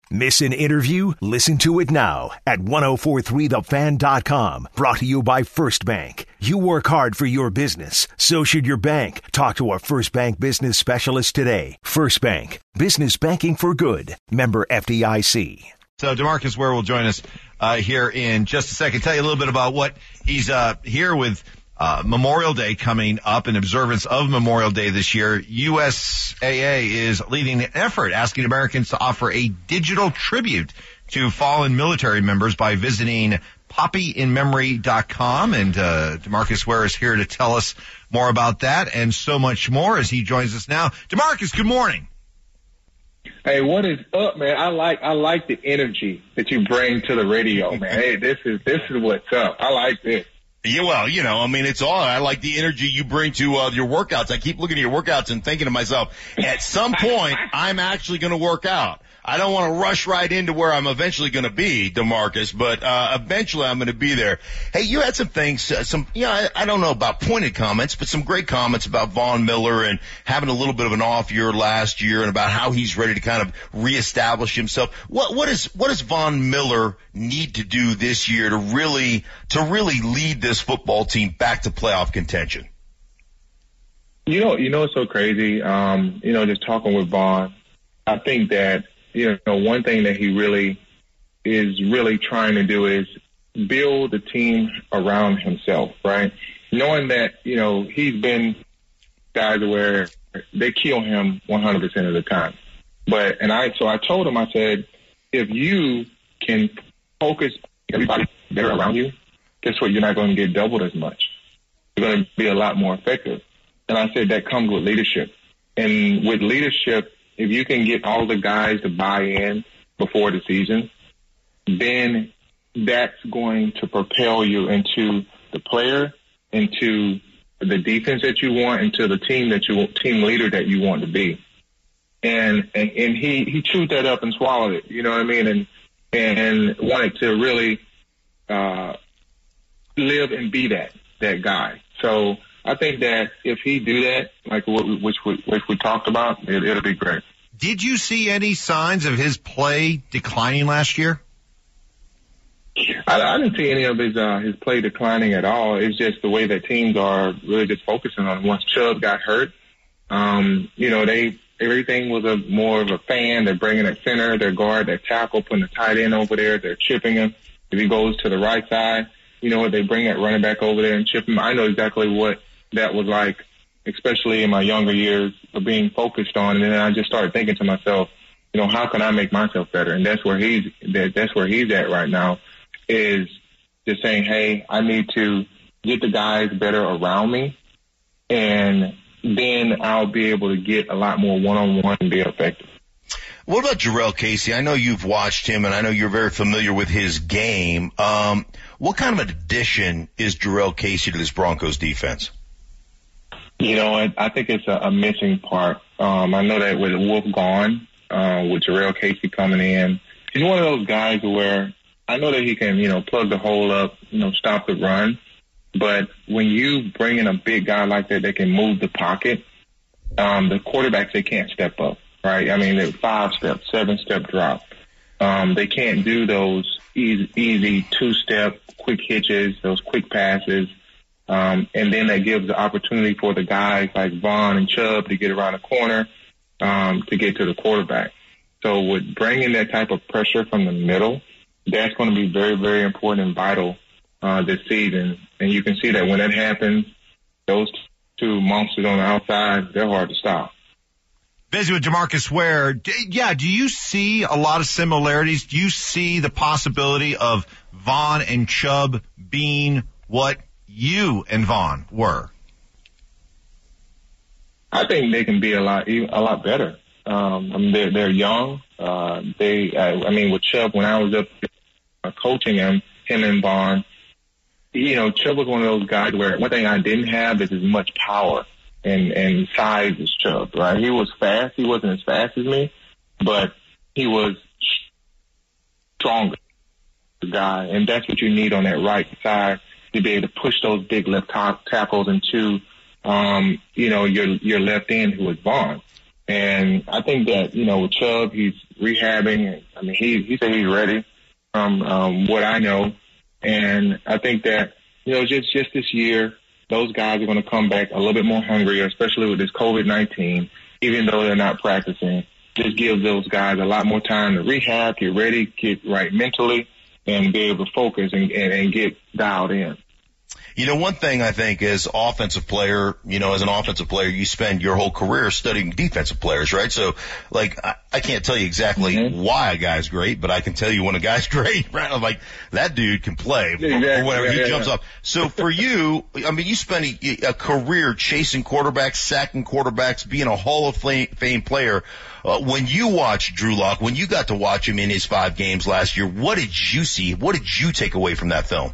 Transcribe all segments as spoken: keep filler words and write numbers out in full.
Miss an interview? Listen to it now at ten forty-three the fan dot com. Brought to you by First Bank. You work hard for your business. So should your bank. Talk to a First Bank business specialist today. First Bank. Business banking for good. Member F D I C. So DeMarcus Ware will join us uh, here in just a second. Tell you a little bit about what he's uh, here with uh, Memorial Day coming up in observance of Memorial Day this year. U S A A is leading an effort asking Americans to offer a digital tribute to fallen military members by visiting poppy in memory dot com. And uh, DeMarcus Ware is here to tell us more about that and so much more as he joins us now. DeMarcus, good morning. Hey, what is up, man? I like I like the energy that you bring to the radio, man. Hey, this is this is what's up. I like this. Yeah, well, you know, I mean, it's all, I like the energy you bring to uh, your workouts. I keep looking at your workouts and thinking to myself, at some point, I'm actually going to work out. I don't want to rush right into where I'm eventually going to be, DeMarcus, but uh eventually I'm going to be there. Hey, you had some things, uh, some, you know, I, I don't know about pointed comments, but some great comments about Von Miller and having a little bit of an off year last year and about how he's ready to kind of reestablish himself. What, what is, what does Von Miller need to do this year to really, to really lead this football team back to playoff contention? You know, you know, it's so crazy. Um, you know, just talking with Von, I think that, you know, one thing that he really is really trying to do is build the team around himself, right? Knowing that, you know, he's been guys where they kill him one hundred percent of the time. But, and I, so I told him, I said, if you can focus everybody there around you, guess what? You're not going to get doubled as much. You're going to be a lot more effective. And I said that comes with leadership. And with leadership, if you can get all the guys to buy in before the season, then that's going to propel you into the player, into the defense that you want, into the team that you team leader that you want to be. And and, and he, he chewed that up and swallowed it, you know what I mean, and and wanted to really uh, live and be that that guy. So I think that if he do that, like what we, which we, which we talked about, it, it'll be great. Did you see any signs of his play declining last year? I, I didn't see any of his uh, his play declining at all. It's just the way that teams are really just focusing on him. Once Chubb got hurt, um, you know, they everything was a more of a fan. They're bringing a center, their guard, their tackle, putting a tight end over there. They're chipping him. If he goes to the right side, you know what? They bring that running back over there and chip him. I know exactly what that was like, especially in my younger years of being focused on. And then I just started thinking to myself, you know, how can I make myself better? And that's where he's, that, that's where he's at right now, is just saying, hey, I need to get the guys better around me, and then I'll be able to get a lot more one-on-one and be effective. What about Jurrell Casey? I know you've watched him, and I know you're very familiar with his game. Um, what kind of an addition is Jurrell Casey to this Broncos defense? You know, I, I think it's a, a missing part. Um, I know that with Wolf gone, uh, with Jurrell Casey coming in, he's one of those guys where I know that he can, you know, plug the hole up, you know, stop the run. But when you bring in a big guy like that that can move the pocket, um, the quarterbacks, they can't step up, right? I mean, they're five step, seven step drop. Um, they can't do those easy, easy two step, quick hitches, those quick passes. Um, and then that gives the opportunity for the guys like Von and Chubb to get around the corner, um, to get to the quarterback. So with bringing that type of pressure from the middle, that's going to be very, very important and vital uh, this season. And you can see that when that happens, those two monsters on the outside, they're hard to stop. Busy with DeMarcus Ware. D- yeah, do you see a lot of similarities? Do you see the possibility of Von and Chubb being what you and Von were? I think they can be a lot, a lot better. Um, I mean, they're, they're young. Uh, they, I, I mean, with Chubb, when I was up uh, coaching him, him and Von, you know, Chubb was one of those guys where one thing I didn't have is as much power and, and size as Chubb, right? He was fast. He wasn't as fast as me, but he was stronger guy. And that's what you need on that right side to be able to push those big left top tackles into, um, you know, your, your left end, who was Von. And I think that, you know, with Chubb, he's rehabbing. I mean, he, he said he's ready from um, what I know. And I think that, you know, just, just this year, those guys are going to come back a little bit more hungry, especially with this COVID nineteen, even though they're not practicing. This gives those guys a lot more time to rehab, get ready, get right mentally, and be able to focus and, and, and get dialed in. You know, one thing I think as offensive player, you know, as an offensive player, you spend your whole career studying defensive players, right? So, like, I, I can't tell you exactly mm-hmm. why a guy's great, but I can tell you when a guy's great, right? I'm like, that dude can play exactly. or whatever. Yeah, he yeah, jumps yeah. up. So for you, I mean, you spent a, a career chasing quarterbacks, sacking quarterbacks, being a Hall of Fame player. Uh, when you watched Drew Lock, when you got to watch him in his five games last year, what did you see? What did you take away from that film?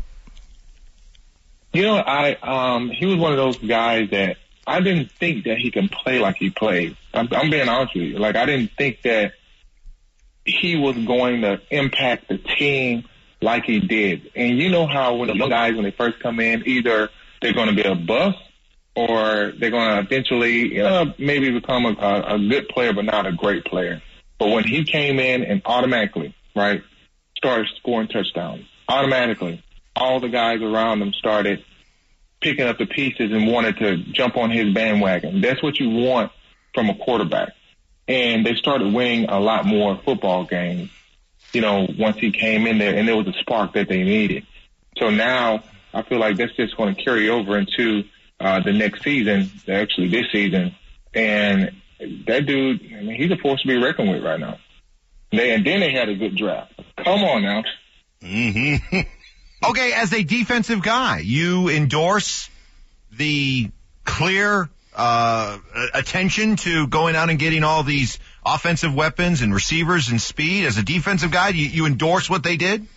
You know, I um, he was one of those guys that I didn't think that he can play like he played. I'm, I'm being honest with you. Like, I didn't think that he was going to impact the team like he did. And you know how when the young guys, when they first come in, either they're going to be a bust or they're going to eventually, you know, maybe become a, a, a good player but not a great player. But when he came in and automatically, right, started scoring touchdowns, automatically, all the guys around him started picking up the pieces and wanted to jump on his bandwagon. That's what you want from a quarterback. And they started winning a lot more football games, you know, once he came in there, and there was a spark that they needed. So now I feel like that's just going to carry over into uh, the next season, actually this season. And that dude, I mean, he's a force to be reckoned with right now. They, and then they had a good draft. Come on now. Mm-hmm. Okay, as a defensive guy, you endorse the clear uh attention to going out and getting all these offensive weapons and receivers and speed. As a defensive guy, you, you endorse what they did?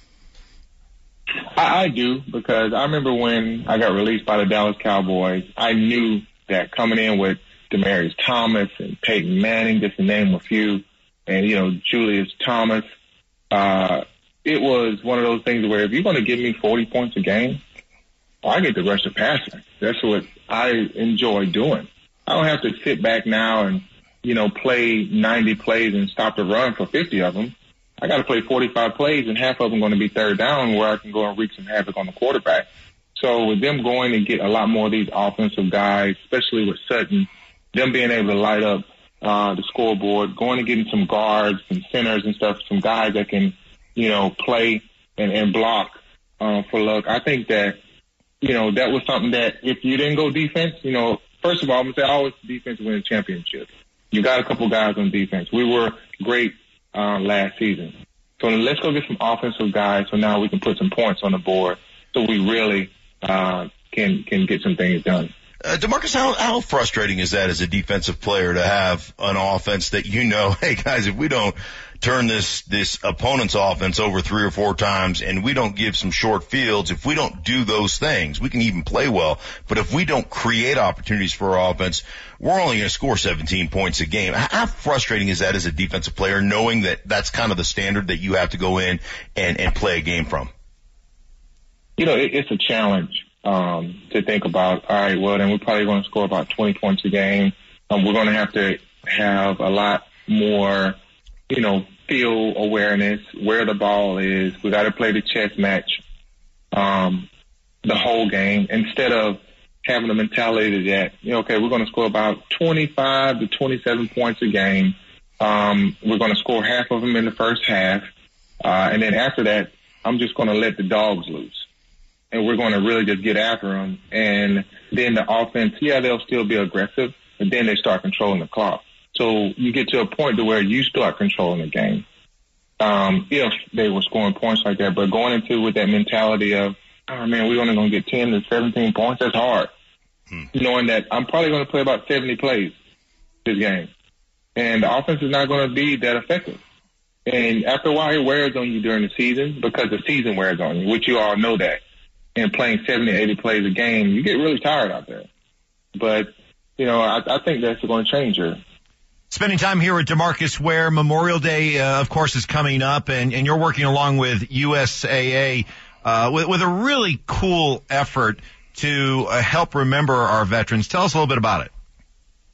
I, I do, because I remember when I got released by the Dallas Cowboys, I knew that coming in with Demaryius Thomas and Peyton Manning, just to name a few, and, you know, Julius Thomas, uh, it was one of those things where if you're going to give me forty points a game, I get to rush the passer. That's what I enjoy doing. I don't have to sit back now and, you know, play ninety plays and stop the run for fifty of them. I got to play forty-five plays, and half of them going to be third down where I can go and wreak some havoc on the quarterback. So with them going and get a lot more of these offensive guys, especially with Sutton, them being able to light up uh, the scoreboard, going and getting some guards and centers and stuff, some guys that can, you know, play and, and block uh, for Luck. I think that, you know, that was something that if you didn't go defense, you know, first of all, I'm going to say always defense wins a championship. You got a couple guys on defense. We were great uh, last season. So let's go get some offensive guys so now we can put some points on the board so we really uh, can can get some things done. Uh, DeMarcus, how, how frustrating is that as a defensive player to have an offense that you know, hey, guys, if we don't turn this this opponent's offense over three or four times and we don't give some short fields, if we don't do those things, we can even play well. But if we don't create opportunities for our offense, we're only going to score seventeen points a game. How frustrating is that as a defensive player, knowing that that's kind of the standard that you have to go in and, and play a game from? You know, it, it's a challenge. Um, to think about, all right, well, then we're probably going to score about twenty points a game. Um, we're going to have to have a lot more, you know, field awareness, where the ball is. We got to play the chess match um, the whole game instead of having the mentality that, you know, okay, we're going to score about twenty-five to twenty-seven points a game. Um, we're going to score half of them in the first half. Uh, and then after that, I'm just going to let the dogs loose. And we're going to really just get after them. And then the offense, yeah, they'll still be aggressive, but then they start controlling the clock. So you get to a point to where you start controlling the game. Um, if they were scoring points like that, but going into with that mentality of, oh man, we're only going to get ten to seventeen points, that's hard. Hmm. Knowing that I'm probably going to play about seventy plays this game. And the offense is not going to be that effective. And after a while, it wears on you during the season because the season wears on you, which you all know that. And playing seventy, eighty plays a game, you get really tired out there. But, you know, I, I think that's going to change here. Spending time here at DeMarcus Ware. Memorial Day, uh, of course, is coming up, and, and you're working along with U S A A uh, with, with a really cool effort to uh, help remember our veterans. Tell us a little bit about it.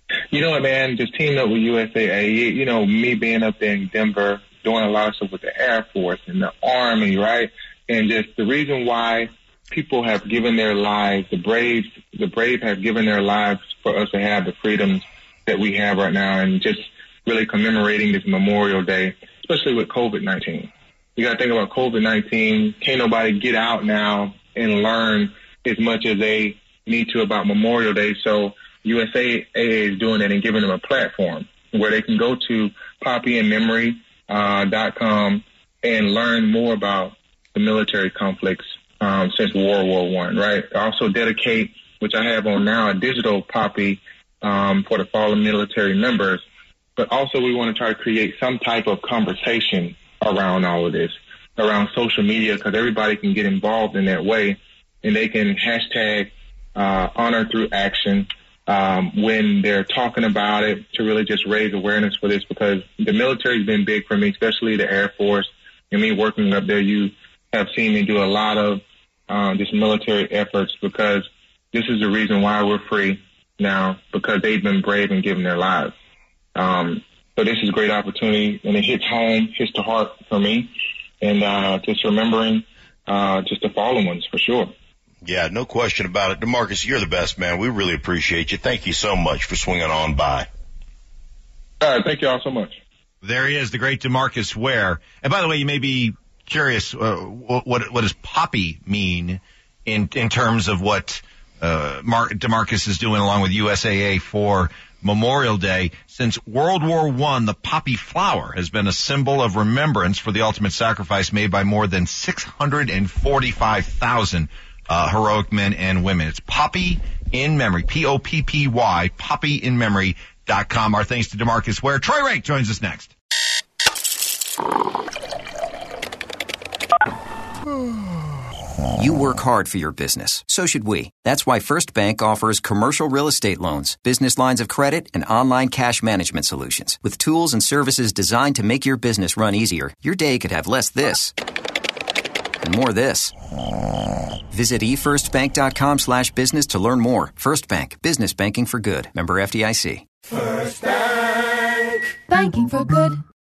You know what, man? Just teaming up with U S A A. You, you know, me being up there in Denver, doing a lot of stuff with the Air Force and the Army, right? And just the reason why people have given their lives, the Braves, the Braves have given their lives for us to have the freedoms that we have right now, and just really commemorating this Memorial Day, especially with COVID nineteen. You got to think about COVID nineteen. Can't nobody get out now and learn as much as they need to about Memorial Day. So U S A A is doing it and giving them a platform where they can go to poppy in memory dot com and learn more about the military conflicts um, since World War One, right? I also dedicate, which I have on now, a digital Poppy um, for the fallen military members. But also we want to try to create some type of conversation around all of this, around social media, because everybody can get involved in that way, and they can hashtag uh, honor through action um, when they're talking about it, to really just raise awareness for this, because the military has been big for me, especially the Air Force. And me working up there, you have seen me do a lot of um, just military efforts, because this is the reason why we're free now, because they've been brave and given their lives. Um, so this is a great opportunity, and it hits home, hits the heart for me, and uh, just remembering uh, just the fallen ones for sure. Yeah, no question about it. DeMarcus, you're the best, man. We really appreciate you. Thank you so much for swinging on by. All right, thank you all so much. There he is, the great DeMarcus Ware. And by the way, you may be curious, uh, what what does Poppy mean in in terms of what uh, Mar- DeMarcus is doing along with U S A A for Memorial Day. Since World War One, the poppy flower has been a symbol of remembrance for the ultimate sacrifice made by more than six hundred forty-five thousand uh, heroic men and women. It's Poppy in Memory, P O P P Y, poppy in memory dot com. Our thanks to DeMarcus Ware. Troy Rank joins us next. You work hard for your business. So should we. That's why First Bank offers commercial real estate loans, business lines of credit, and online cash management solutions. With tools and services designed to make your business run easier, your day could have less this and more this. Visit e first bank dot com slash business to learn more. First Bank. Business banking for good. Member F D I C. First Bank. Banking for good.